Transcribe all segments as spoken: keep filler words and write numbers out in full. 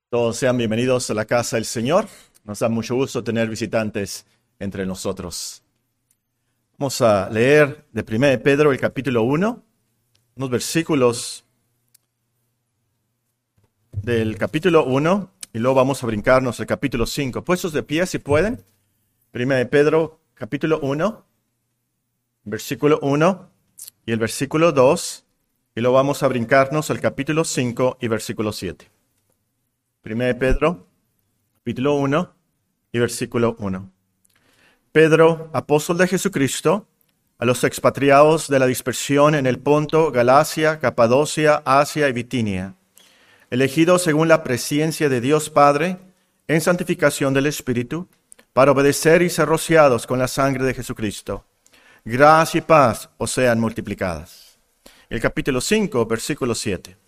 Todos sean bienvenidos a la casa del Señor. Nos da mucho gusto tener visitantes entre nosotros. Vamos a leer de primera de Pedro el capítulo uno, unos versículos del capítulo uno, y luego vamos a brincarnos al capítulo cinco. Puestos de pie si pueden. primera de Pedro capítulo uno, versículo uno y el versículo dos, y luego vamos a brincarnos al capítulo cinco y versículo siete. primera de Pedro, capítulo uno y versículo uno. Pedro, apóstol de Jesucristo, a los expatriados de la dispersión en el Ponto, Galacia, Capadocia, Asia y Bitinia, elegidos según la presciencia de Dios Padre, en santificación del Espíritu, para obedecer y ser rociados con la sangre de Jesucristo. Gracia y paz os sean multiplicadas. El capítulo cinco, versículo siete.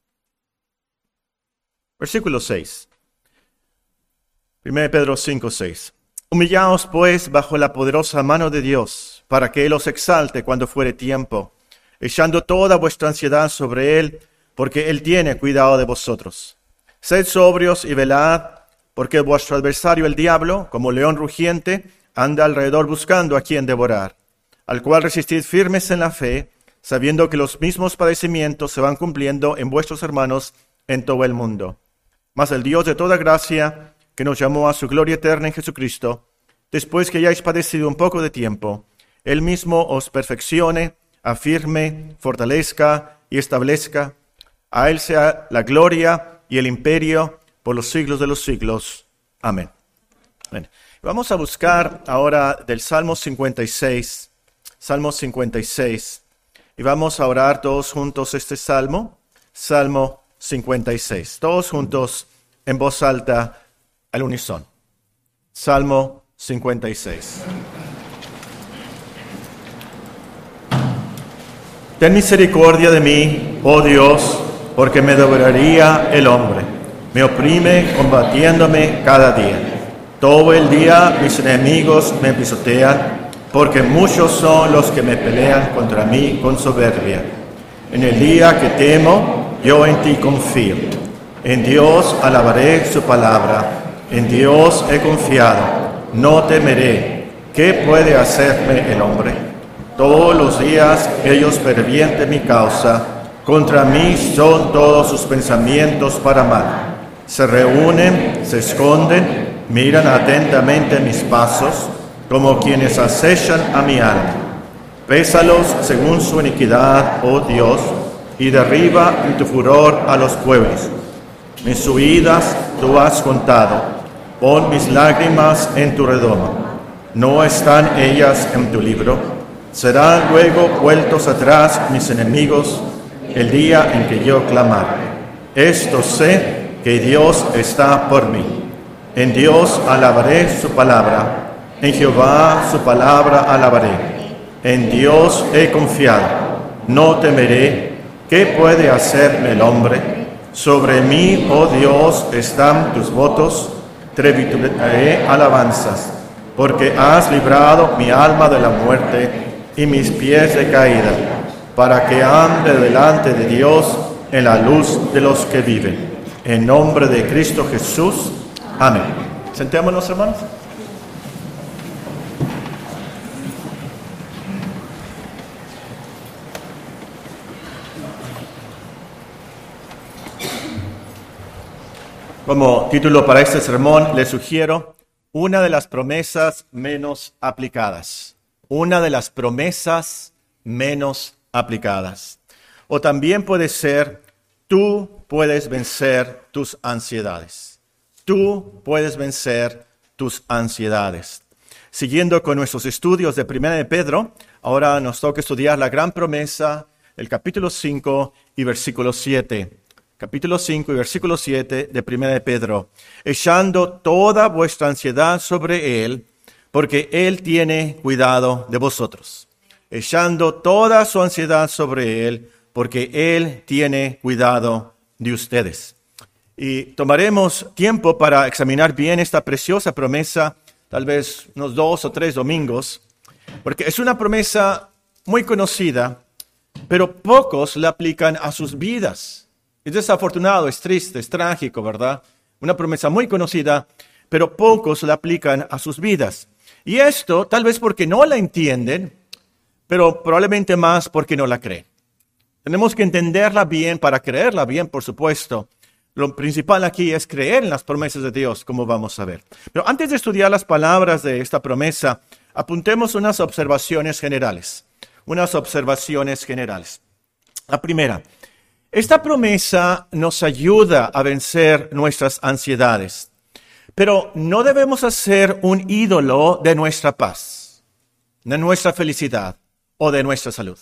Versículo seis. primera de Pedro cinco, seis. Humillaos pues bajo la poderosa mano de Dios, para que Él os exalte cuando fuere tiempo, echando toda vuestra ansiedad sobre Él, porque Él tiene cuidado de vosotros. Sed sobrios y velad, porque vuestro adversario el diablo, como león rugiente, anda alrededor buscando a quien devorar, al cual resistid firmes en la fe, sabiendo que los mismos padecimientos se van cumpliendo en vuestros hermanos en todo el mundo. Mas el Dios de toda gracia, que nos llamó a su gloria eterna en Jesucristo, después que hayáis padecido un poco de tiempo, Él mismo os perfeccione, afirme, fortalezca y establezca. A Él sea la gloria y el imperio por los siglos de los siglos. Amén. Bien. Vamos a buscar ahora del Salmo cincuenta y seis, Salmo cincuenta y seis, y vamos a orar todos juntos este Salmo, Salmo cincuenta y seis, todos juntos en voz alta al unísono. Salmo cincuenta y seis. Ten misericordia de mí, oh Dios, porque me devoraría el hombre. Me oprime combatiéndome cada día. Todo el día mis enemigos me pisotean, porque muchos son los que me pelean contra mí con soberbia. En el día que temo, yo en ti confío. En Dios alabaré su palabra. En Dios he confiado. No temeré. ¿Qué puede hacerme el hombre? Todos los días ellos pervierten mi causa. Contra mí son todos sus pensamientos para mal. Se reúnen, se esconden, miran atentamente mis pasos, como quienes acechan a mi alma. Pésalos según su iniquidad, oh Dios, y derriba en tu furor a los pueblos. Mis huidas tú has contado, pon mis lágrimas en tu redoma. ¿No están ellas en tu libro? Serán luego vueltos atrás mis enemigos el día en que yo clamare. Esto sé, que Dios está por mí. En Dios alabaré su palabra, en Jehová su palabra alabaré. En Dios he confiado, no temeré. ¿Qué puede hacerme el hombre? Sobre mí, oh Dios, están tus votos, tributaré alabanzas, porque has librado mi alma de la muerte y mis pies de caída, para que ande delante de Dios en la luz de los que viven. En nombre de Cristo Jesús. Amén. Sentémonos, hermanos. Como título para este sermón, les sugiero una de las promesas menos aplicadas. Una de las promesas menos aplicadas. O también puede ser, tú puedes vencer tus ansiedades. Tú puedes vencer tus ansiedades. Siguiendo con nuestros estudios de primera de Pedro, ahora nos toca estudiar la gran promesa, el capítulo cinco y versículo siete. Capítulo cinco y versículo siete de primera de Pedro. Echando toda vuestra ansiedad sobre Él, porque Él tiene cuidado de vosotros. Echando toda su ansiedad sobre Él, porque Él tiene cuidado de ustedes. Y tomaremos tiempo para examinar bien esta preciosa promesa, tal vez unos dos o tres domingos, porque es una promesa muy conocida, pero pocos la aplican a sus vidas. Es desafortunado, es triste, es trágico, ¿verdad? Una promesa muy conocida, pero pocos la aplican a sus vidas. Y esto tal vez porque no la entienden, pero probablemente más porque no la creen. Tenemos que entenderla bien para creerla bien, por supuesto. Lo principal aquí es creer en las promesas de Dios, como vamos a ver. Pero antes de estudiar las palabras de esta promesa, apuntemos unas observaciones generales. Unas observaciones generales. La primera, esta promesa nos ayuda a vencer nuestras ansiedades, pero no debemos hacer un ídolo de nuestra paz, de nuestra felicidad o de nuestra salud.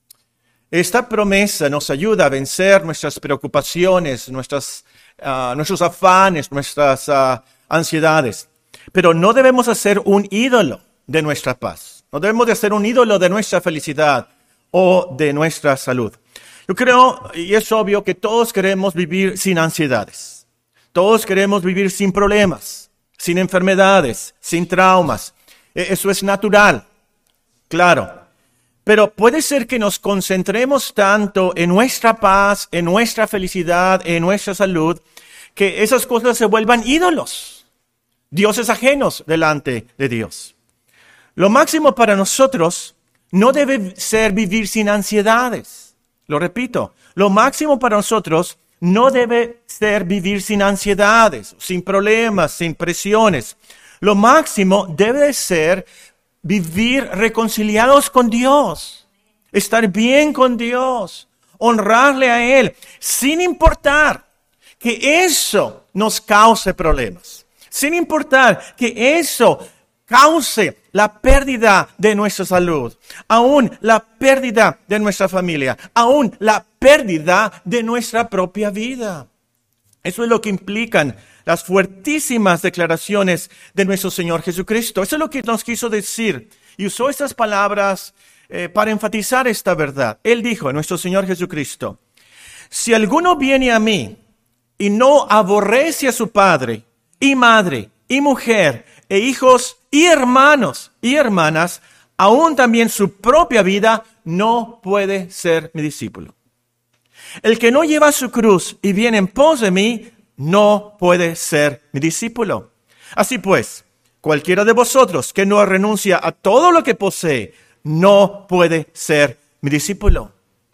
Esta promesa nos ayuda a vencer nuestras preocupaciones, nuestras, uh, nuestros afanes, nuestras uh, ansiedades. Pero no debemos hacer un ídolo de nuestra paz. No debemos de hacer un ídolo de nuestra felicidad o de nuestra salud. Yo creo, y es obvio, que todos queremos vivir sin ansiedades. Todos queremos vivir sin problemas, sin enfermedades, sin traumas. Eso es natural, claro. Pero puede ser que nos concentremos tanto en nuestra paz, en nuestra felicidad, en nuestra salud, que esas cosas se vuelvan ídolos, dioses ajenos delante de Dios. Lo máximo para nosotros no debe ser vivir sin ansiedades. Lo repito, lo máximo para nosotros no debe ser vivir sin ansiedades, sin problemas, sin presiones. Lo máximo debe ser vivir reconciliados con Dios, estar bien con Dios, honrarle a Él, sin importar que eso nos cause problemas, sin importar que eso cause la pérdida de nuestra salud, aún la pérdida de nuestra familia, aún la pérdida de nuestra propia vida. Eso es lo que implican las fuertísimas declaraciones de nuestro Señor Jesucristo. Eso es lo que nos quiso decir. Y usó estas palabras eh, para enfatizar esta verdad. Él dijo, nuestro Señor Jesucristo, si alguno viene a mí y no aborrece a su padre y madre y mujer e hijos y hermanos y hermanas, aún también su propia vida, no puede ser mi discípulo. El que no lleva su cruz y viene en pos de mí, no puede ser mi discípulo. Así pues, cualquiera de vosotros que no renuncia a todo lo que posee, no puede ser mi discípulo.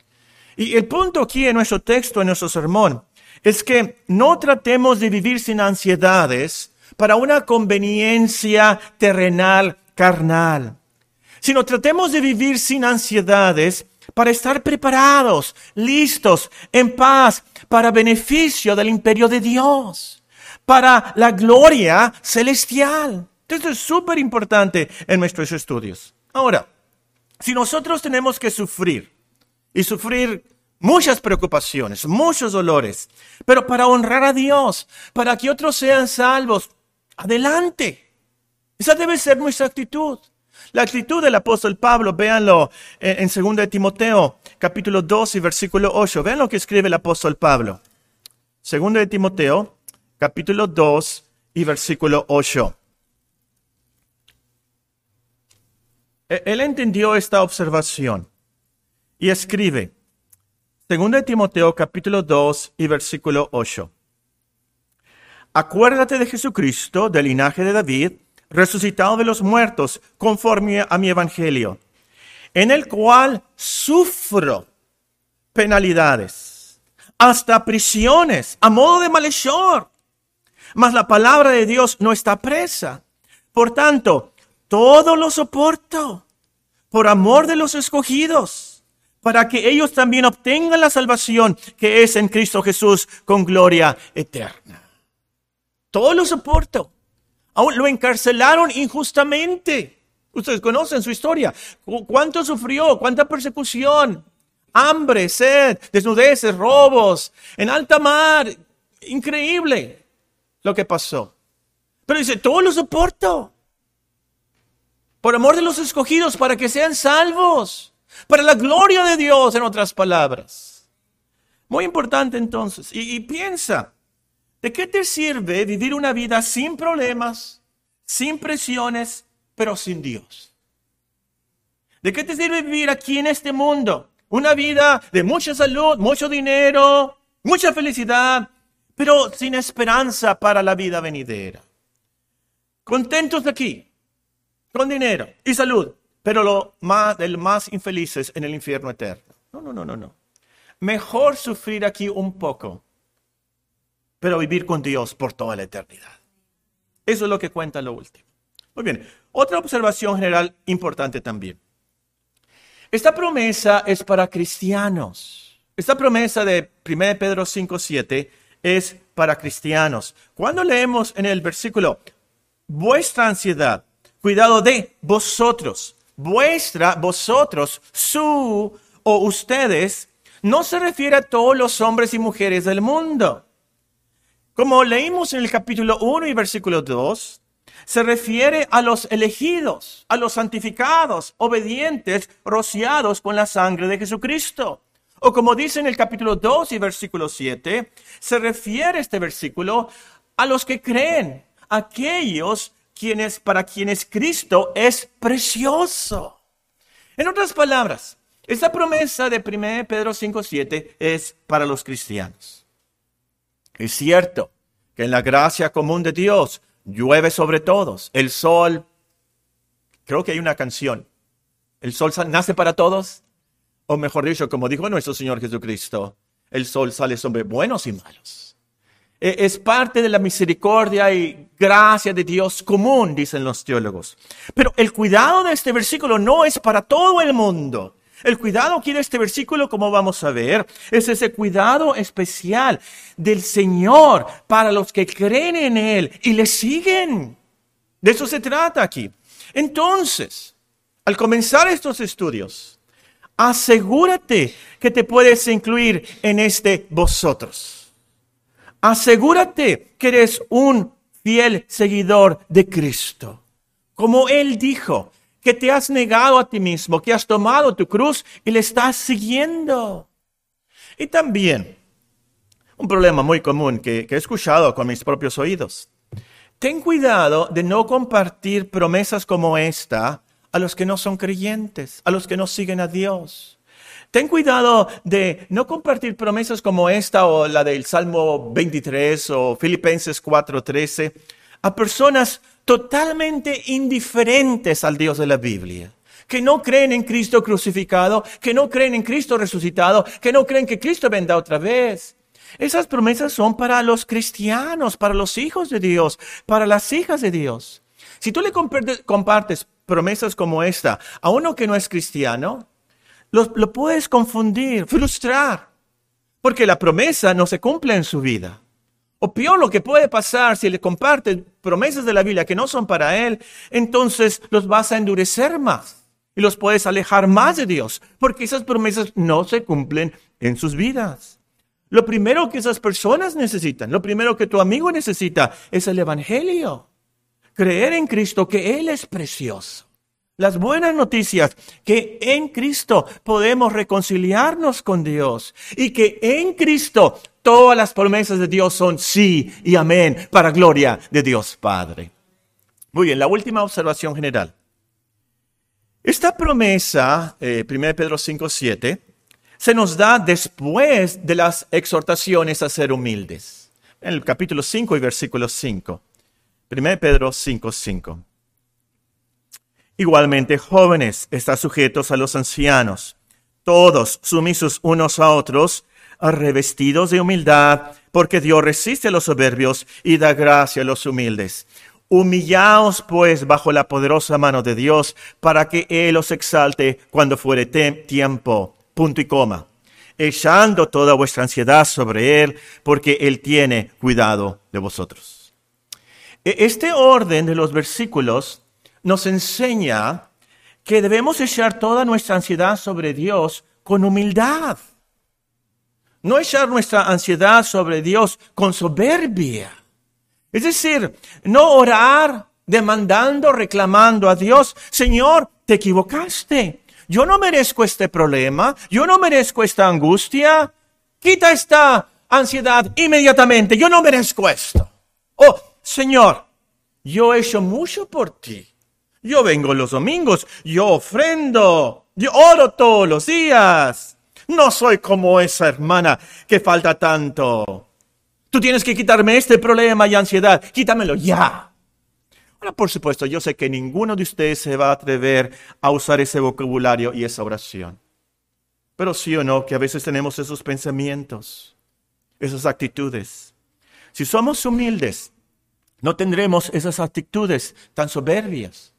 Y el punto aquí en nuestro texto, en nuestro sermón, es que no tratemos de vivir sin ansiedades para una conveniencia terrenal, carnal, sino tratemos de vivir sin ansiedades para estar preparados, listos, en paz, para beneficio del imperio de Dios, para la gloria celestial. Esto es súper importante en nuestros estudios. Ahora, si nosotros tenemos que sufrir, y sufrir muchas preocupaciones, muchos dolores, pero para honrar a Dios, para que otros sean salvos, adelante. Esa debe ser nuestra actitud. La actitud del apóstol Pablo, véanlo en segunda de Timoteo, capítulo dos y versículo ocho. Vean lo que escribe el apóstol Pablo. segunda de Timoteo, capítulo dos y versículo ocho. Él entendió esta observación y escribe, segunda de Timoteo, capítulo dos y versículo ocho. Acuérdate de Jesucristo, del linaje de David, resucitado de los muertos, conforme a mi evangelio, en el cual sufro penalidades, hasta prisiones, a modo de malhechor. Mas la palabra de Dios no está presa. Por tanto, todo lo soporto por amor de los escogidos, para que ellos también obtengan la salvación que es en Cristo Jesús con gloria eterna. Todo lo soporto. Aún lo encarcelaron injustamente. Ustedes conocen su historia. ¿Cuánto sufrió? ¿Cuánta persecución? Hambre, sed, desnudeces, robos, en alta mar. Increíble lo que pasó. Pero dice, todo lo soporto. Por amor de los escogidos, para que sean salvos. Para la gloria de Dios, en otras palabras. Muy importante entonces. Y, y piensa. ¿De qué te sirve vivir una vida sin problemas, sin presiones, pero sin Dios? ¿De qué te sirve vivir aquí en este mundo? Una vida de mucha salud, mucho dinero, mucha felicidad, pero sin esperanza para la vida venidera. Contentos aquí, con dinero y salud, pero lo más, el más infelices en el infierno eterno. No, no, no, no, no. Mejor sufrir aquí un poco, pero vivir con Dios por toda la eternidad. Eso es lo que cuenta lo último. Muy bien, otra observación general importante también. Esta promesa es para cristianos. Esta promesa de primera de Pedro cinco siete es para cristianos. Cuando leemos en el versículo, vuestra ansiedad, cuidado de vosotros, vuestra, vosotros, su o ustedes, no se refiere a todos los hombres y mujeres del mundo. Como leímos en el capítulo uno y versículo dos, se refiere a los elegidos, a los santificados, obedientes, rociados con la sangre de Jesucristo. O como dice en el capítulo dos y versículo siete, se refiere este versículo a los que creen, aquellos quienes, para quienes Cristo es precioso. En otras palabras, esta promesa de primera de Pedro cinco siete es para los cristianos. Es cierto que en la gracia común de Dios llueve sobre todos. El sol, creo que hay una canción, el sol nace para todos. O mejor dicho, como dijo nuestro Señor Jesucristo, el sol sale sobre buenos y malos. Es parte de la misericordia y gracia de Dios común, dicen los teólogos. Pero el cuidado de este versículo no es para todo el mundo. El cuidado aquí de este versículo, como vamos a ver, es ese cuidado especial del Señor para los que creen en Él y le siguen. De eso se trata aquí. Entonces, al comenzar estos estudios, asegúrate que te puedes incluir en este vosotros. Asegúrate que eres un fiel seguidor de Cristo. Como Él dijo, que te has negado a ti mismo, que has tomado tu cruz y le estás siguiendo. Y también, un problema muy común que, que he escuchado con mis propios oídos. Ten cuidado de no compartir promesas como esta a los que no son creyentes, a los que no siguen a Dios. Ten cuidado de no compartir promesas como esta o la del Salmo veintitrés o Filipenses cuatro trece a personas totalmente indiferentes al Dios de la Biblia, que no creen en Cristo crucificado, que no creen en Cristo resucitado, que no creen que Cristo vendrá otra vez. Esas promesas son para los cristianos, para los hijos de Dios, para las hijas de Dios. Si tú le compartes promesas como esta a uno que no es cristiano, lo, lo puedes confundir, frustrar, porque la promesa no se cumple en su vida. O peor, lo que puede pasar si le compartes promesas de la Biblia que no son para él, entonces los vas a endurecer más y los puedes alejar más de Dios, porque esas promesas no se cumplen en sus vidas. Lo primero que esas personas necesitan, lo primero que tu amigo necesita es el Evangelio. Creer en Cristo, que Él es precioso. Las buenas noticias, que en Cristo podemos reconciliarnos con Dios y que en Cristo todas las promesas de Dios son sí y amén para gloria de Dios Padre. Muy bien, la última observación general. Esta promesa, eh, primera de Pedro cinco siete, se nos da después de las exhortaciones a ser humildes. En el capítulo cinco y versículo cinco. primera de Pedro cinco cinco. Igualmente, jóvenes, están sujetos a los ancianos, todos sumisos unos a otros, revestidos de humildad, porque Dios resiste a los soberbios y da gracia a los humildes. Humillaos, pues, bajo la poderosa mano de Dios, para que Él os exalte cuando fuere tiempo. Punto y coma. Echando toda vuestra ansiedad sobre Él, porque Él tiene cuidado de vosotros. Este orden de los versículos nos enseña que debemos echar toda nuestra ansiedad sobre Dios con humildad. No echar nuestra ansiedad sobre Dios con soberbia. Es decir, no orar demandando, reclamando a Dios, Señor, te equivocaste. Yo no merezco este problema, yo no merezco esta angustia. Quita esta ansiedad inmediatamente, yo no merezco esto. Oh, Señor, yo he hecho mucho por ti. Yo vengo los domingos, yo ofrendo, yo oro todos los días. No soy como esa hermana que falta tanto. Tú tienes que quitarme este problema y ansiedad, quítamelo ya. Ahora, por supuesto, yo sé que ninguno de ustedes se va a atrever a usar ese vocabulario y esa oración. Pero sí o no, que a veces tenemos esos pensamientos, esas actitudes. Si somos humildes, no tendremos esas actitudes tan soberbias.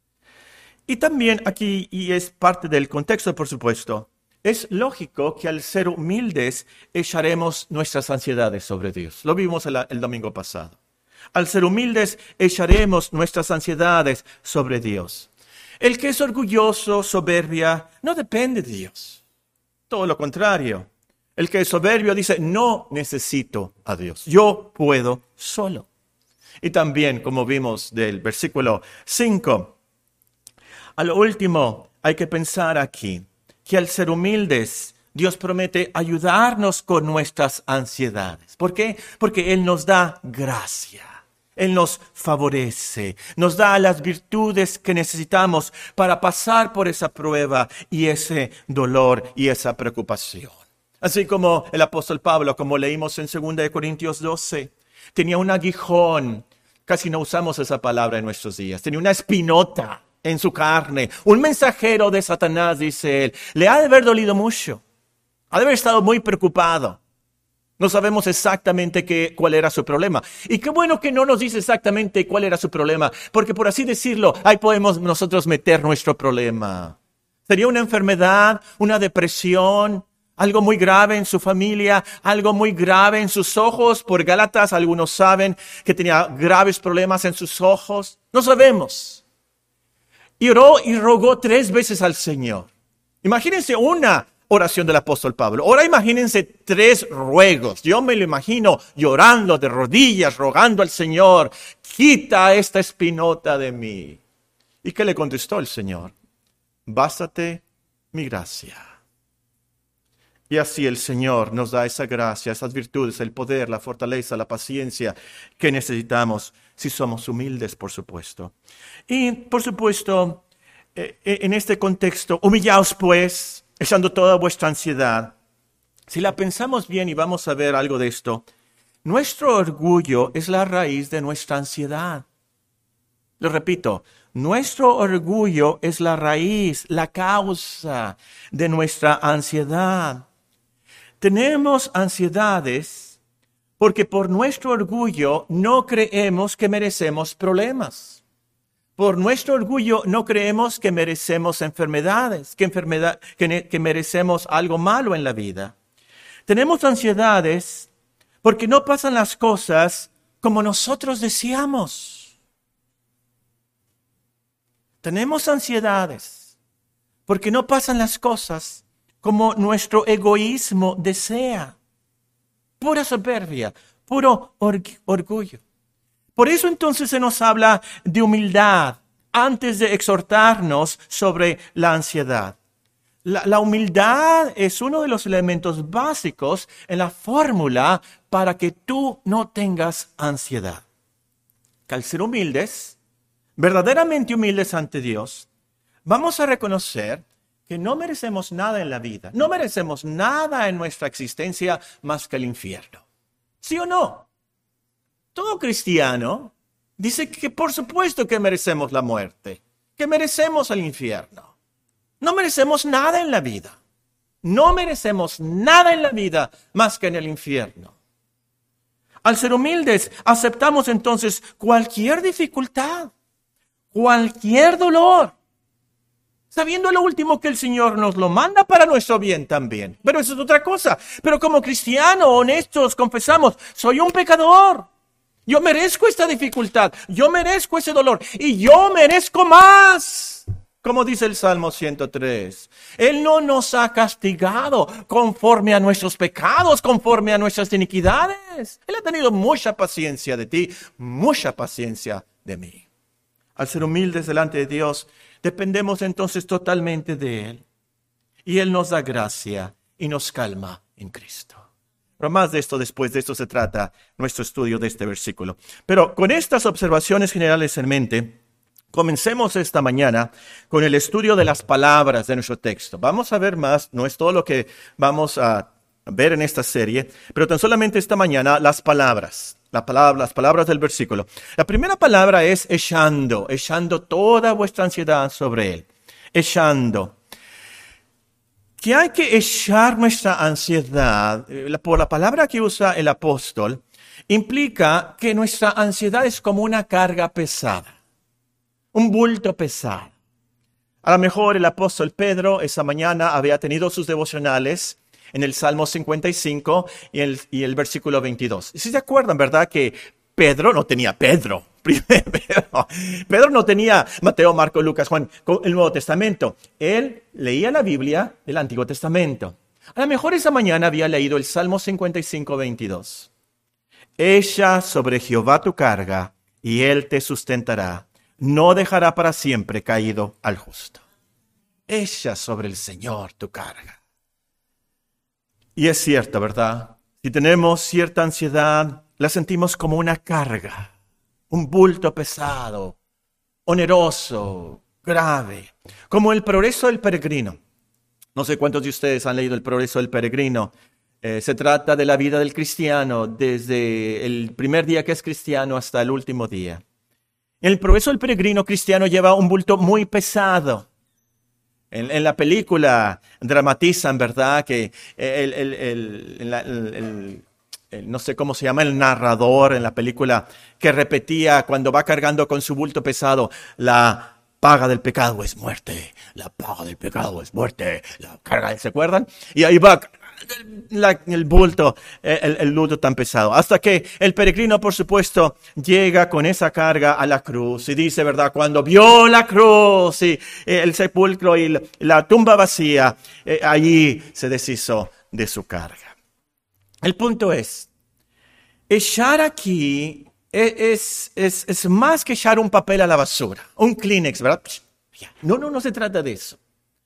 Y también aquí, y es parte del contexto, por supuesto, es lógico que al ser humildes echaremos nuestras ansiedades sobre Dios. Lo vimos el, el domingo pasado. Al ser humildes echaremos nuestras ansiedades sobre Dios. El que es orgulloso, soberbia, no depende de Dios. Todo lo contrario. El que es soberbio dice, no necesito a Dios. Yo puedo solo. Y también, como vimos del versículo cinco, a lo último hay que pensar aquí que al ser humildes, Dios promete ayudarnos con nuestras ansiedades. ¿Por qué? Porque Él nos da gracia. Él nos favorece, nos da las virtudes que necesitamos para pasar por esa prueba y ese dolor y esa preocupación. Así como el apóstol Pablo, como leímos en segunda de Corintios doce, tenía un aguijón, casi no usamos esa palabra en nuestros días, tenía una espinota en su carne, un mensajero de Satanás, dice él, le ha de haber dolido mucho, ha de haber estado muy preocupado. No sabemos exactamente qué, cuál era su problema. Y qué bueno que no nos dice exactamente cuál era su problema, porque por así decirlo, ahí podemos nosotros meter nuestro problema. Sería una enfermedad, una depresión, algo muy grave en su familia, algo muy grave en sus ojos. Por Gálatas, algunos saben que tenía graves problemas en sus ojos. No sabemos. Y oró y rogó tres veces al Señor. Imagínense una oración del apóstol Pablo. Ahora imagínense tres ruegos. Yo me lo imagino llorando de rodillas, rogando al Señor, quita esta espinota de mí. ¿Y qué le contestó el Señor? Bástate mi gracia. Y así el Señor nos da esa gracia, esas virtudes, el poder, la fortaleza, la paciencia que necesitamos si somos humildes, por supuesto. Y, por supuesto, en este contexto, humillaos pues, echando toda vuestra ansiedad. Si la pensamos bien y vamos a ver algo de esto, nuestro orgullo es la raíz de nuestra ansiedad. Lo repito, nuestro orgullo es la raíz, la causa de nuestra ansiedad. Tenemos ansiedades porque por nuestro orgullo no creemos que merecemos problemas. Por nuestro orgullo no creemos que merecemos enfermedades, que, enfermedad, que, que merecemos algo malo en la vida. Tenemos ansiedades porque no pasan las cosas como nosotros deseamos. Tenemos ansiedades porque no pasan las cosas como nuestro egoísmo desea. Pura soberbia, puro org- orgullo. Por eso entonces se nos habla de humildad antes de exhortarnos sobre la ansiedad. La, la humildad es uno de los elementos básicos en la fórmula para que tú no tengas ansiedad. Que al ser humildes, verdaderamente humildes ante Dios, vamos a reconocer que no merecemos nada en la vida. No merecemos nada en nuestra existencia más que el infierno. ¿Sí o no? Todo cristiano dice que por supuesto que merecemos la muerte, que merecemos el infierno. No merecemos nada en la vida. No merecemos nada en la vida más que en el infierno. Al ser humildes, aceptamos entonces cualquier dificultad, cualquier dolor, sabiendo lo último que el Señor nos lo manda para nuestro bien también. Pero eso es otra cosa. Pero como cristianos honestos confesamos, soy un pecador. Yo merezco esta dificultad, yo merezco ese dolor y yo merezco más. Como dice el Salmo ciento tres, Él no nos ha castigado conforme a nuestros pecados, conforme a nuestras iniquidades. Él ha tenido mucha paciencia de ti, mucha paciencia de mí. Al ser humildes delante de Dios, dependemos entonces totalmente de Él. Y Él nos da gracia y nos calma en Cristo. Pero más de esto después, de esto se trata nuestro estudio de este versículo. Pero con estas observaciones generales en mente, comencemos esta mañana con el estudio de las palabras de nuestro texto. Vamos a ver más, no es todo lo que vamos a ver en esta serie, pero tan solamente esta mañana las palabras, la palabra, las palabras del versículo. La primera palabra es echando, echando toda vuestra ansiedad sobre Él. Echando. Que hay que echar nuestra ansiedad, por la palabra que usa el apóstol, implica que nuestra ansiedad es como una carga pesada, un bulto pesado. A lo mejor el apóstol Pedro esa mañana había tenido sus devocionales en el Salmo cincuenta y cinco y el, y el versículo veintidós. Si se acuerdan, ¿verdad? Que Pedro no tenía Pedro. Pedro, Pedro no tenía Mateo, Marco, Lucas, Juan, el Nuevo Testamento. Él leía la Biblia del Antiguo Testamento. A lo mejor esa mañana había leído el Salmo cincuenta y cinco, veintidós. Echa sobre Jehová tu carga y Él te sustentará. No dejará para siempre caído al justo. Echa sobre el Señor tu carga. Y es cierto, ¿verdad? Si tenemos cierta ansiedad, la sentimos como una carga, un bulto pesado, oneroso, grave, como el progreso del peregrino. No sé cuántos de ustedes han leído el progreso del peregrino. Eh, se trata de la vida del cristiano desde el primer día que es cristiano hasta el último día. El progreso del peregrino cristiano lleva un bulto muy pesado. En, en la película dramatizan, ¿verdad? Que el, el, el, el, el, el, el, no sé cómo se llama, el narrador en la película, que repetía cuando va cargando con su bulto pesado, la paga del pecado es muerte, la paga del pecado es muerte, la carga, ¿se acuerdan? Y ahí va la, el bulto, el, el bulto tan pesado, hasta que el peregrino, por supuesto, llega con esa carga a la cruz y dice, ¿verdad? Cuando vio la cruz y el sepulcro y la, la tumba vacía, eh, allí se deshizo de su carga. El punto es, echar aquí es, es, es más que echar un papel a la basura, un Kleenex, ¿verdad? No, no, no se trata de eso.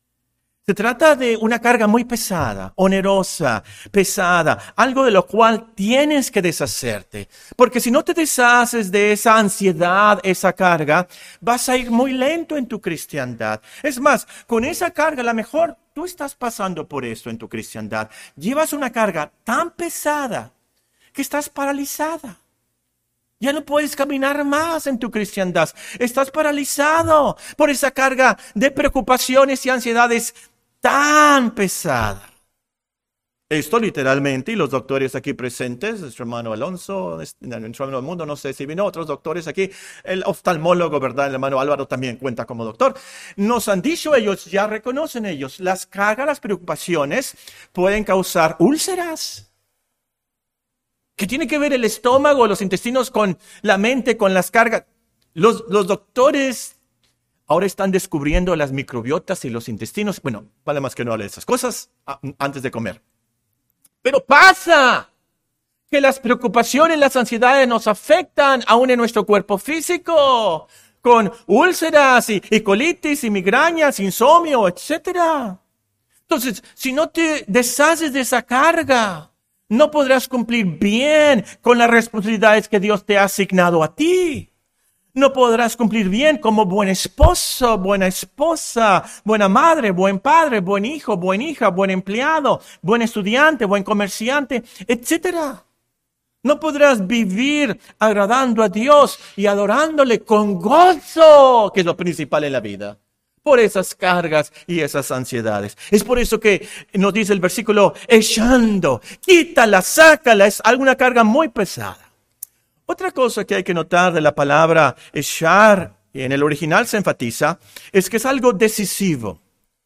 Se trata de una carga muy pesada, onerosa, pesada, algo de lo cual tienes que deshacerte. Porque si no te deshaces de esa ansiedad, esa carga, vas a ir muy lento en tu cristiandad. Es más, con esa carga, a lo mejor tú estás pasando por eso en tu cristiandad. Llevas una carga tan pesada que estás paralizada. Ya no puedes caminar más en tu cristiandad. Estás paralizado por esa carga de preocupaciones y ansiedades tan pesada. Esto literalmente, y los doctores aquí presentes, nuestro hermano Alonso, nuestro hermano Mundo, no sé si vino otros doctores aquí, el oftalmólogo, ¿verdad? El hermano Álvaro también cuenta como doctor. Nos han dicho, ellos ya reconocen ellos, las cargas, las preocupaciones pueden causar úlceras. ¿Qué tiene que ver el estómago, los intestinos con la mente, con las cargas? Los, los doctores ahora están descubriendo las microbiotas y los intestinos. Bueno, vale más que no hable de esas cosas antes de comer. Pero pasa que las preocupaciones, las ansiedades nos afectan aún en nuestro cuerpo físico, con úlceras y, y colitis y migrañas, insomnio, etcétera. Entonces, si no te deshaces de esa carga, no podrás cumplir bien con las responsabilidades que Dios te ha asignado a ti. No podrás cumplir bien como buen esposo, buena esposa, buena madre, buen padre, buen hijo, buena hija, buen empleado, buen estudiante, buen comerciante, etcétera. No podrás vivir agradando a Dios y adorándole con gozo, que es lo principal en la vida, por esas cargas y esas ansiedades. Es por eso que nos dice el versículo, echando, quítala, sácala, es alguna carga muy pesada. Otra cosa que hay que notar de la palabra echar, y en el original se enfatiza, es que es algo decisivo.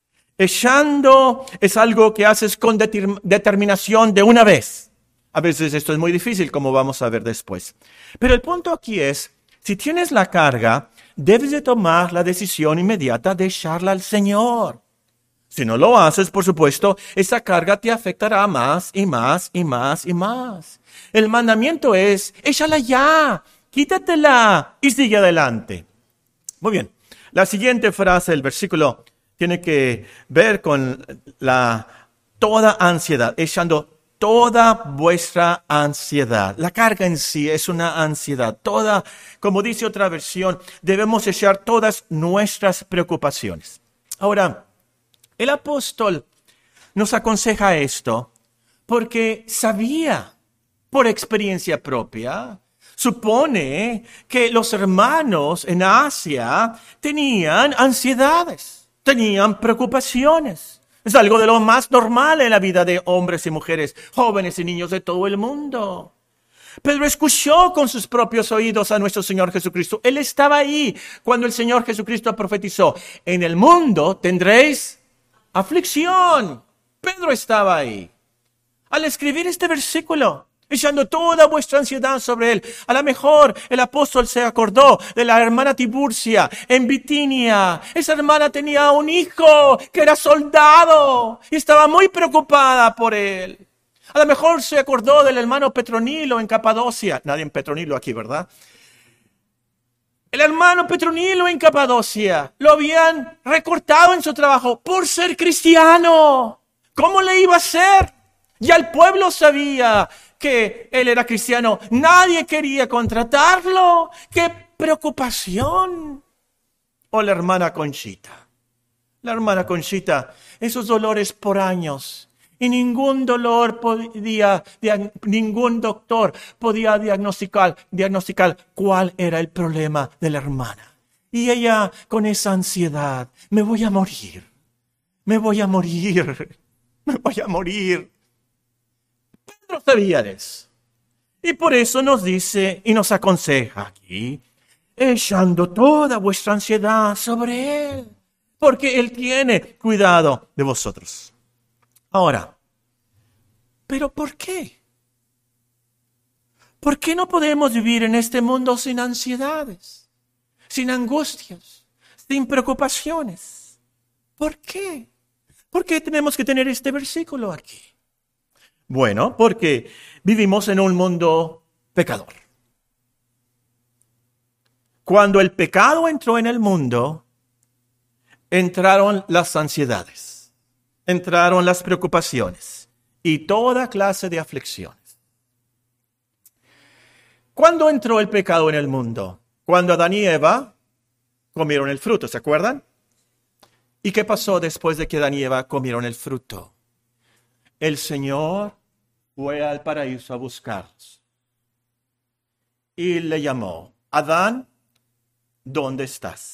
Echando es algo que haces con determ- determinación de una vez. A veces esto es muy difícil, como vamos a ver después. Pero el punto aquí es, si tienes la carga, debes de tomar la decisión inmediata de echarla al Señor. Si no lo haces, por supuesto, esa carga te afectará más y más y más y más. El mandamiento es, échala ya, quítatela y sigue adelante. Muy bien, la siguiente frase del versículo tiene que ver con la toda ansiedad, echando toda vuestra ansiedad. La carga en sí es una ansiedad. Toda, como dice otra versión, debemos echar todas nuestras preocupaciones. Ahora, el apóstol nos aconseja esto porque sabía por experiencia propia. Supone que los hermanos en Asia tenían ansiedades, tenían preocupaciones. Es algo de lo más normal en la vida de hombres y mujeres, jóvenes y niños de todo el mundo. Pedro escuchó con sus propios oídos a nuestro Señor Jesucristo. Él estaba ahí cuando el Señor Jesucristo profetizó: en el mundo tendréis aflicción. Pedro estaba ahí. Al escribir este versículo, echando toda vuestra ansiedad sobre él. A lo mejor el apóstol se acordó de la hermana Tiburcia en Bitinia. Esa hermana tenía un hijo que era soldado y estaba muy preocupada por él. A lo mejor se acordó del hermano Petronilo en Capadocia. Nadie en Petronilo aquí, ¿verdad? El hermano Petronilo en Capadocia lo habían recortado en su trabajo por ser cristiano. ¿Cómo le iba a hacer? Ya el pueblo sabía que él era cristiano. Nadie quería contratarlo. ¡Qué preocupación! O la hermana Conchita. La hermana Conchita, esos dolores por años. Y ningún dolor podía, ningún doctor podía diagnosticar, diagnosticar cuál era el problema de la hermana. Y ella con esa ansiedad: me voy a morir, me voy a morir, me voy a morir. Pedro sabía de eso. Y por eso nos dice y nos aconseja aquí: echando toda vuestra ansiedad sobre él, porque él tiene cuidado de vosotros. Ahora, ¿pero por qué? ¿Por qué no podemos vivir en este mundo sin ansiedades, sin angustias, sin preocupaciones? ¿Por qué? ¿Por qué tenemos que tener este versículo aquí? Bueno, porque vivimos en un mundo pecador. Cuando el pecado entró en el mundo, entraron las ansiedades. Entraron las preocupaciones y toda clase de aflicciones. ¿Cuándo entró el pecado en el mundo? Cuando Adán y Eva comieron el fruto, ¿se acuerdan? ¿Y qué pasó después de que Adán y Eva comieron el fruto? El Señor fue al paraíso a buscarlos y le llamó: Adán, ¿dónde estás?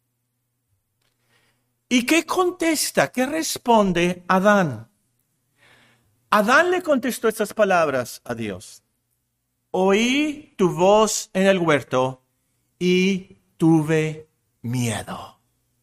¿Y qué contesta? ¿Qué responde Adán? Adán le contestó estas palabras a Dios: oí tu voz en el huerto y tuve miedo.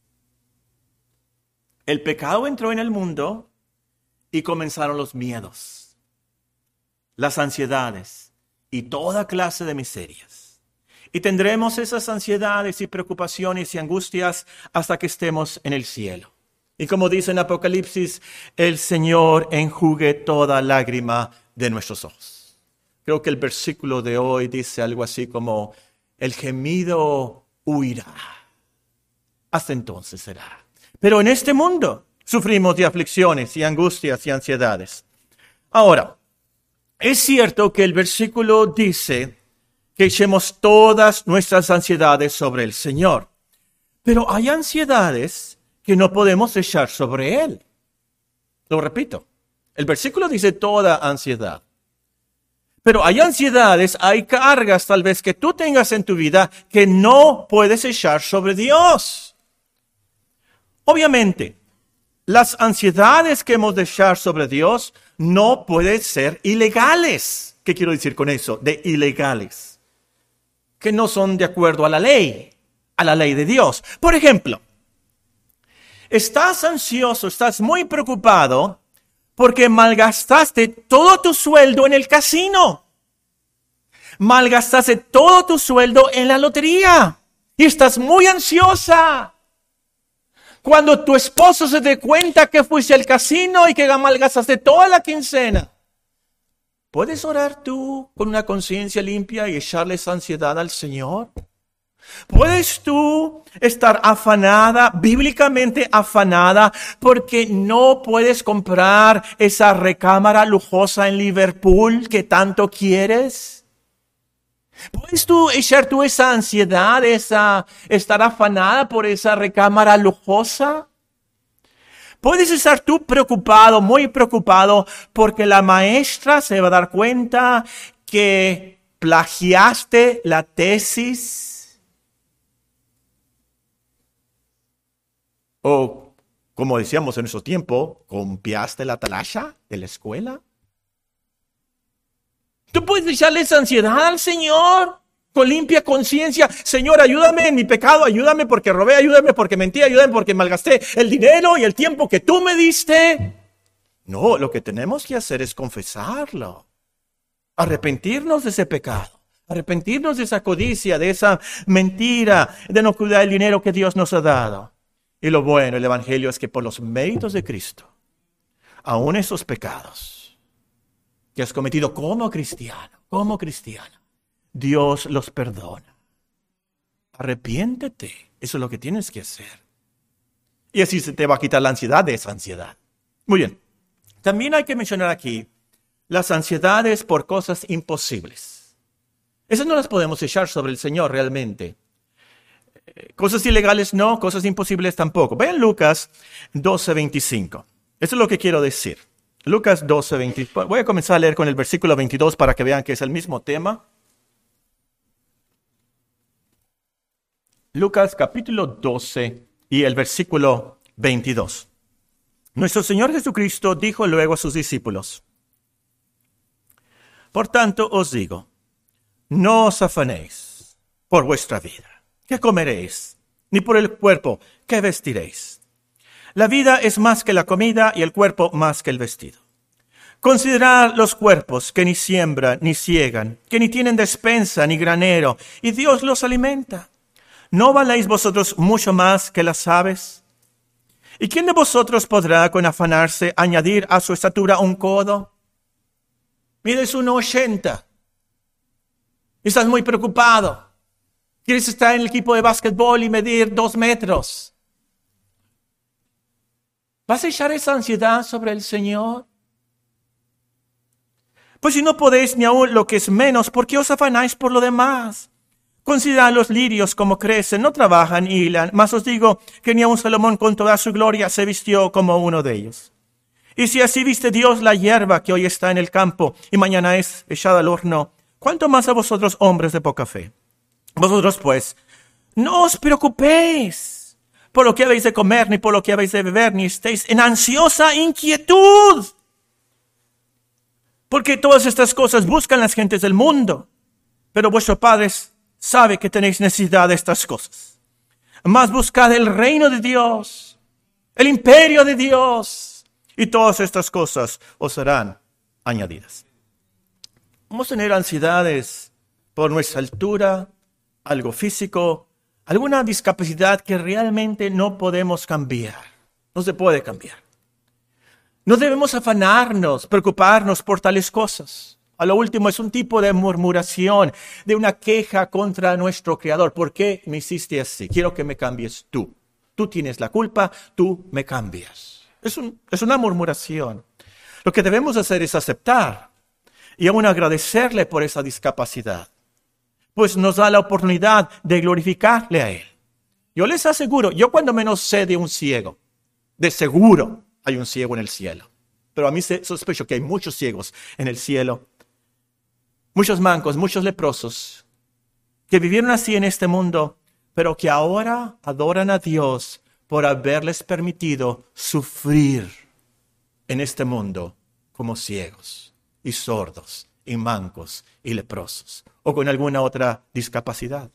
El pecado entró en el mundo y comenzaron los miedos, las ansiedades y toda clase de miserias. Y tendremos esas ansiedades y preocupaciones y angustias hasta que estemos en el cielo. Y como dice en Apocalipsis, el Señor enjugue toda lágrima de nuestros ojos. Creo que el versículo de hoy dice algo así como: el gemido huirá. Hasta entonces será. Pero en este mundo sufrimos de aflicciones y angustias y ansiedades. Ahora, es cierto que el versículo dice que echemos todas nuestras ansiedades sobre el Señor. Pero hay ansiedades que no podemos echar sobre Él. Lo repito, el versículo dice toda ansiedad. Pero hay ansiedades, hay cargas tal vez que tú tengas en tu vida que no puedes echar sobre Dios. Obviamente, las ansiedades que hemos de echar sobre Dios no pueden ser ilegales. ¿Qué quiero decir con eso? De ilegales. Que no son de acuerdo a la ley, a la ley de Dios. Por ejemplo, estás ansioso, estás muy preocupado porque malgastaste todo tu sueldo en el casino. Malgastaste todo tu sueldo en la lotería y estás muy ansiosa. Cuando tu esposo se dé cuenta que fuiste al casino y que malgastaste toda la quincena, ¿puedes orar tú con una conciencia limpia y echarle esa ansiedad al Señor? ¿Puedes tú estar afanada, bíblicamente afanada, porque no puedes comprar esa recámara lujosa en Liverpool que tanto quieres? ¿Puedes tú echar tú esa ansiedad, esa, estar afanada por esa recámara lujosa? Puedes estar tú preocupado, muy preocupado, porque la maestra se va a dar cuenta que plagiaste la tesis. O, como decíamos en nuestro tiempo, ¿copiaste la talasha de la escuela? Tú puedes echarle esa ansiedad al Señor con limpia conciencia. Señor, ayúdame en mi pecado, ayúdame porque robé, ayúdame porque mentí, ayúdame porque malgasté el dinero y el tiempo que tú me diste. No, lo que tenemos que hacer es confesarlo. Arrepentirnos de ese pecado. Arrepentirnos de esa codicia, de esa mentira, de no cuidar el dinero que Dios nos ha dado. Y lo bueno, el Evangelio es que por los méritos de Cristo, aún esos pecados que has cometido como cristiano, como cristiano, Dios los perdona. Arrepiéntete. Eso es lo que tienes que hacer. Y así se te va a quitar la ansiedad de esa ansiedad. Muy bien. También hay que mencionar aquí las ansiedades por cosas imposibles. Esas no las podemos echar sobre el Señor realmente. Cosas ilegales no, cosas imposibles tampoco. Vean Lucas doce veinticinco. Eso es lo que quiero decir. Lucas doce veinticinco. Voy a comenzar a leer con el versículo veintidós para que vean que es el mismo tema. Lucas capítulo doce y el versículo veintidós. Nuestro Señor Jesucristo dijo luego a sus discípulos: por tanto os digo, no os afanéis por vuestra vida, ¿qué comeréis? Ni por el cuerpo, ¿qué vestiréis? La vida es más que la comida y el cuerpo más que el vestido. Considerad los cuerpos que ni siembran ni siegan, que ni tienen despensa ni granero, y Dios los alimenta. ¿No valéis vosotros mucho más que las aves? ¿Y quién de vosotros podrá con afanarse añadir a su estatura un codo? Mides uno ochenta. Estás muy preocupado. Quieres estar en el equipo de básquetbol y medir dos metros. ¿Vas a echar esa ansiedad sobre el Señor? Pues si no podéis ni aun lo que es menos, ¿por qué os afanáis por lo demás? Considerad los lirios como crecen, no trabajan y hilan, mas os digo que ni aun Salomón con toda su gloria se vistió como uno de ellos. Y si así viste Dios la hierba que hoy está en el campo y mañana es echada al horno, ¿cuánto más a vosotros hombres de poca fe? Vosotros pues, no os preocupéis por lo que habéis de comer, ni por lo que habéis de beber, ni estéis en ansiosa inquietud. Porque todas estas cosas buscan las gentes del mundo, pero vuestro Padre sabe que tenéis necesidad de estas cosas. Mas buscad el reino de Dios, el imperio de Dios, y todas estas cosas os serán añadidas. Vamos a tener ansiedades por nuestra altura, algo físico, alguna discapacidad que realmente no podemos cambiar. No se puede cambiar. No debemos afanarnos, preocuparnos por tales cosas. A lo último es un tipo de murmuración, de una queja contra nuestro Creador. ¿Por qué me hiciste así? Quiero que me cambies tú. Tú tienes la culpa, tú me cambias. Es, un, es una murmuración. Lo que debemos hacer es aceptar y aún agradecerle por esa discapacidad, pues nos da la oportunidad de glorificarle a Él. Yo les aseguro, yo cuando menos sé de un ciego, de seguro hay un ciego en el cielo. Pero a mí sospecho que hay muchos ciegos en el cielo, muchos mancos, muchos leprosos, que vivieron así en este mundo, pero que ahora adoran a Dios por haberles permitido sufrir en este mundo como ciegos y sordos y mancos y leprosos, o con alguna otra discapacidad.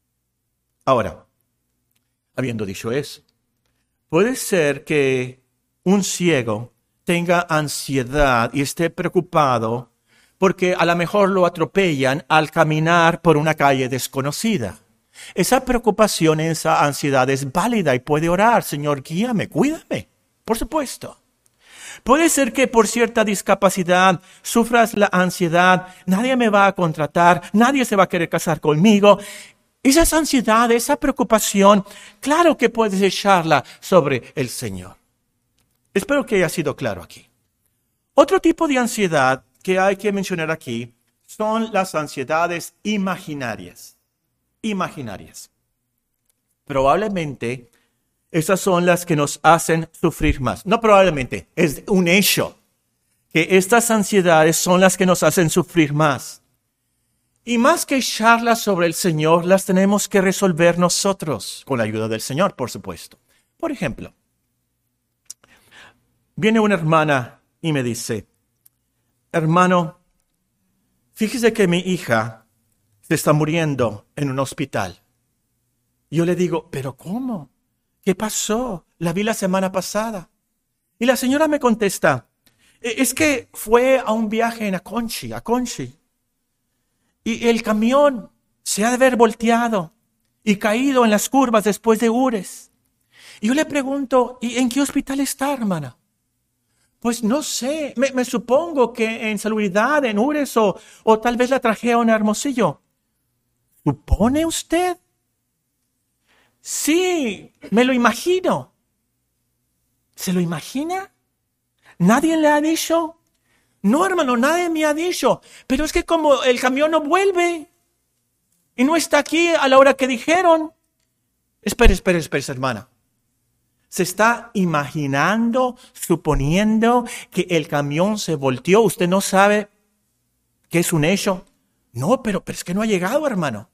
Ahora, habiendo dicho eso, puede ser que un ciego tenga ansiedad y esté preocupado porque a lo mejor lo atropellan al caminar por una calle desconocida. Esa preocupación, esa ansiedad es válida y puede orar: Señor, guíame, cuídame, por supuesto. Puede ser que por cierta discapacidad sufras la ansiedad: nadie me va a contratar, nadie se va a querer casar conmigo. Esa ansiedad, esa preocupación, claro que puedes echarla sobre el Señor. Espero que haya sido claro aquí. Otro tipo de ansiedad que hay que mencionar aquí son las ansiedades imaginarias. Imaginarias. Probablemente esas son las que nos hacen sufrir más. No probablemente, es un hecho que estas ansiedades son las que nos hacen sufrir más. Y más que echarlas sobre el Señor, las tenemos que resolver nosotros, con la ayuda del Señor, por supuesto. Por ejemplo, viene una hermana y me dice, hermano, fíjese que mi hija se está muriendo en un hospital. Yo le digo, ¿pero cómo? ¿Qué pasó? La vi la semana pasada. Y la señora me contesta, es que fue a un viaje en Aconchi, Aconchi. Y el camión se ha de haber volteado y caído en las curvas después de Ures. Y yo le pregunto, ¿y en qué hospital está, hermana? Pues no sé, me, me supongo que en Salubridad, en Ures, o, o tal vez la trajeron a Hermosillo. ¿Supone usted? Sí, me lo imagino. ¿Se lo imagina? ¿Nadie le ha dicho? No, hermano, nadie me ha dicho. Pero es que como el camión no vuelve y no está aquí a la hora que dijeron. Espere, espere, espere, hermana. ¿Se está imaginando, suponiendo que el camión se volteó? ¿Usted no sabe que es un hecho? No, pero, pero es que no ha llegado, hermano.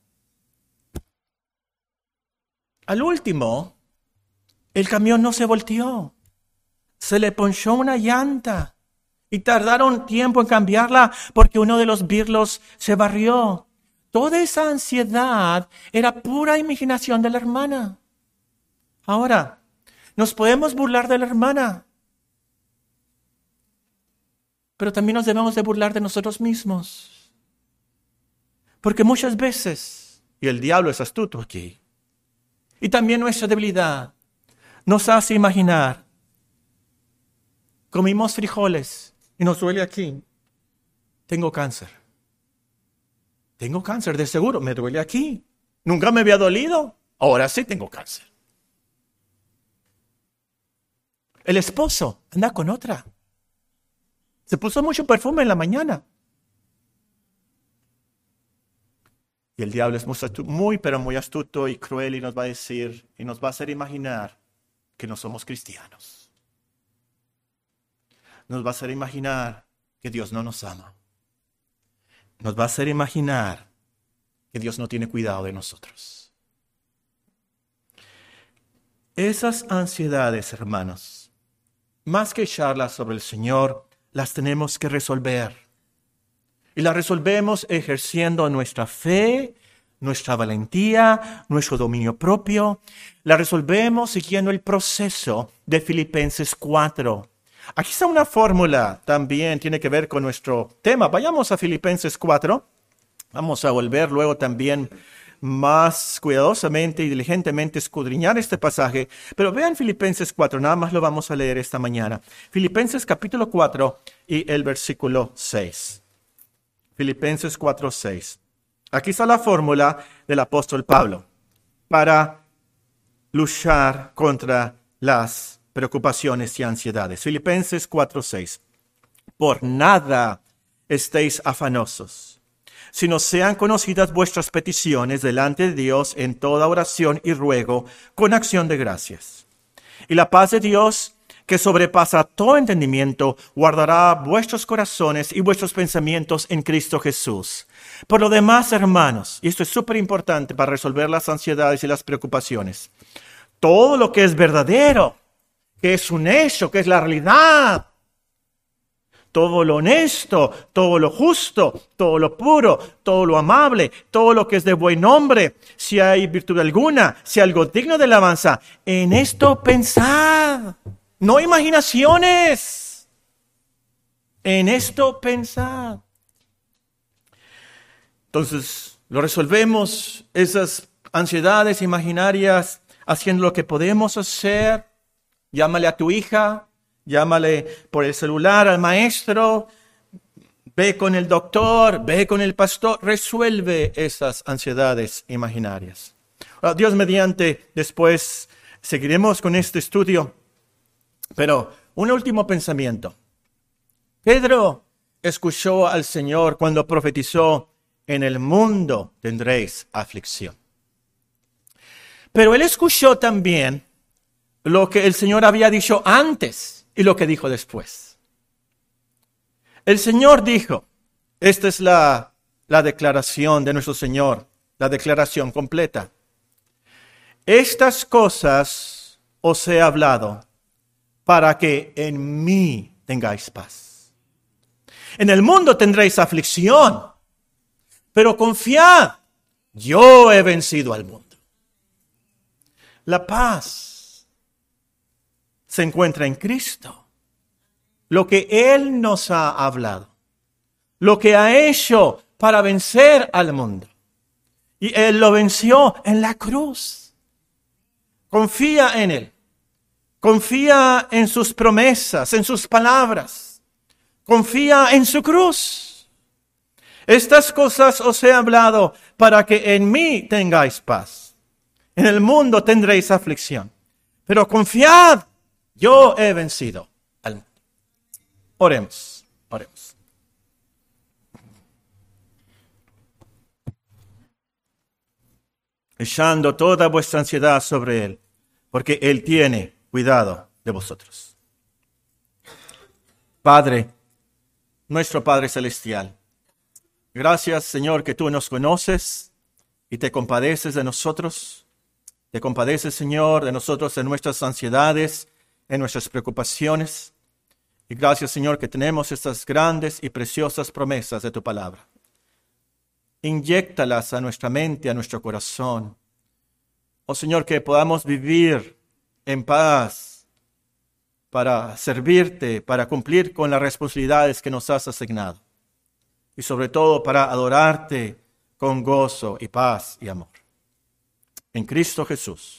Al último, el camión no se volteó. Se le ponchó una llanta y tardaron tiempo en cambiarla porque uno de los birlos se barrió. Toda esa ansiedad era pura imaginación de la hermana. Ahora, nos podemos burlar de la hermana, pero también nos debemos de burlar de nosotros mismos. Porque muchas veces, y el diablo es astuto aquí, y también nuestra debilidad nos hace imaginar, comimos frijoles y nos duele aquí. Tengo cáncer. Tengo cáncer, de seguro, me duele aquí. Nunca me había dolido, ahora sí tengo cáncer. El esposo anda con otra. Se puso mucho perfume en la mañana. Y el diablo es muy, muy, pero muy astuto y cruel y nos va a decir, y nos va a hacer imaginar que no somos cristianos. Nos va a hacer imaginar que Dios no nos ama. Nos va a hacer imaginar que Dios no tiene cuidado de nosotros. Esas ansiedades, hermanos, más que echarlas sobre el Señor, las tenemos que resolver. Y las resolvemos ejerciendo nuestra fe, nuestra valentía, nuestro dominio propio. La resolvemos siguiendo el proceso de Filipenses cuatro. Aquí está una fórmula, también tiene que ver con nuestro tema. Vayamos a Filipenses cuatro. Vamos a volver luego también más cuidadosamente y diligentemente escudriñar este pasaje. Pero vean Filipenses cuatro, nada más lo vamos a leer esta mañana. Filipenses capítulo cuatro y el versículo seis. Filipenses cuatro, seis. Aquí está la fórmula del apóstol Pablo para luchar contra las preocupaciones y ansiedades. Filipenses cuatro, seis. Por nada estéis afanosos, sino sean conocidas vuestras peticiones delante de Dios en toda oración y ruego con acción de gracias. Y la paz de Dios, que sobrepasa todo entendimiento, guardará vuestros corazones y vuestros pensamientos en Cristo Jesús. Por lo demás, hermanos, y esto es súper importante para resolver las ansiedades y las preocupaciones, todo lo que es verdadero, que es un hecho, que es la realidad, todo lo honesto, todo lo justo, todo lo puro, todo lo amable, todo lo que es de buen nombre, si hay virtud alguna, si algo digno de alabanza, en esto pensad. No imaginaciones. En esto pensad. Entonces, lo resolvemos, esas ansiedades imaginarias, haciendo lo que podemos hacer. Llámale a tu hija, llámale por el celular al maestro, ve con el doctor, ve con el pastor, resuelve esas ansiedades imaginarias. Ahora, Dios mediante, después seguiremos con este estudio. Pero un último pensamiento. Pedro escuchó al Señor cuando profetizó, en el mundo tendréis aflicción. Pero él escuchó también lo que el Señor había dicho antes y lo que dijo después. El Señor dijo, esta es la, la declaración de nuestro Señor, la declaración completa. Estas cosas os he hablado para que en mí tengáis paz. En el mundo tendréis aflicción, pero confiad, yo he vencido al mundo. La paz se encuentra en Cristo. Lo que Él nos ha hablado, lo que ha hecho para vencer al mundo. Y Él lo venció en la cruz. Confía en Él. Confía en sus promesas, en sus palabras. Confía en su cruz. Estas cosas os he hablado para que en mí tengáis paz. En el mundo tendréis aflicción. Pero confiad, yo he vencido al mundo. Oremos, oremos. Echando toda vuestra ansiedad sobre Él, porque Él tiene cuidado de vosotros. Padre, nuestro Padre Celestial, gracias, Señor, que tú nos conoces y te compadeces de nosotros. Te compadeces, Señor, de nosotros en nuestras ansiedades, en nuestras preocupaciones. Y gracias, Señor, que tenemos estas grandes y preciosas promesas de tu palabra. Inyéctalas a nuestra mente, a nuestro corazón. Oh Señor, que podamos vivir en paz para servirte, para cumplir con las responsabilidades que nos has asignado. Y sobre todo para adorarte con gozo y paz y amor. En Cristo Jesús.